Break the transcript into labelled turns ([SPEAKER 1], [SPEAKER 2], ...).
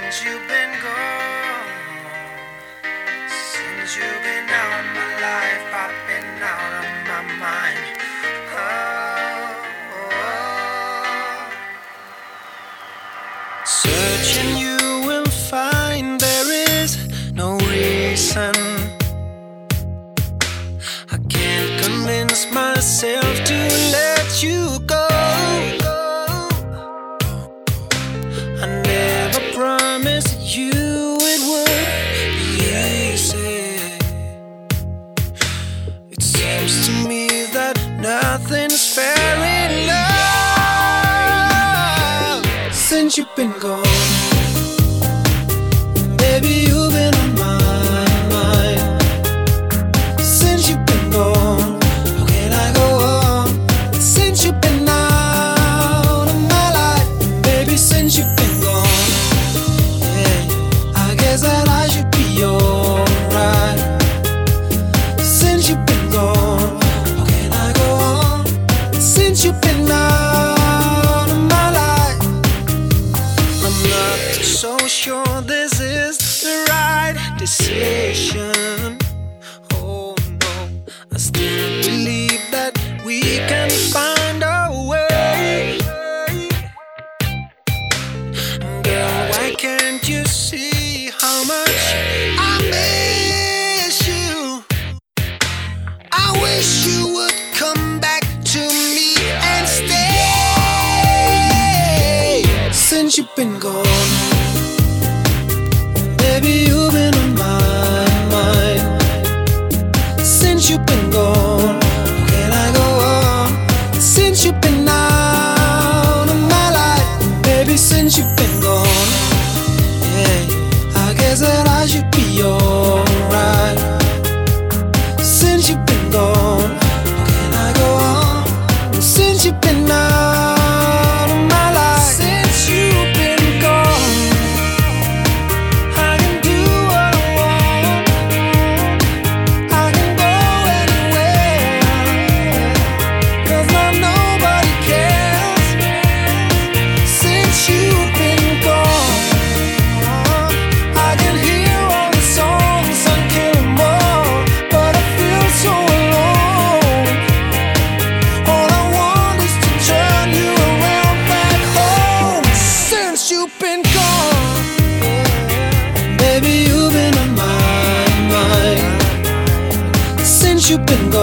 [SPEAKER 1] Since you've been gone, since you've been out of my life, I've been out of my mind. Oh. Searching you will find there is no reason. I can't convince myself to let you go. I never promised you it would be easy. It seems to me that nothing's fair in love. Since you've been gone, baby, you've been on my mind. Since you've been gone, how can I go on? Since you've been out of my life, baby, since you've been gone, yeah, I guess that I should be alright. Since you've been gone, how can I go on? Since you've been out of my life, I'm not so sure this is the right decision. Oh no, I still believe that we can find a way. Girl, why can't you see how much I miss you? I wish you would come back to me and stay. Since you've been gone, baby, you've been on my mind. Since you've been gone, how can I go on? Since you've been out of my life, baby, since you've been gone, yeah, I guess that I should be alright. Since you've been gone, how can I go on? Since you've been out of my life, since you've been gone, I can do what I want. I can go anywhere, 'cause now nobody cares. Since you've been gone, I can hear all the songs on Kilmore, but I feel so alone. All I want is to turn you around back home. Since you've been gone, baby, you've been on my mind. Since you've been gone,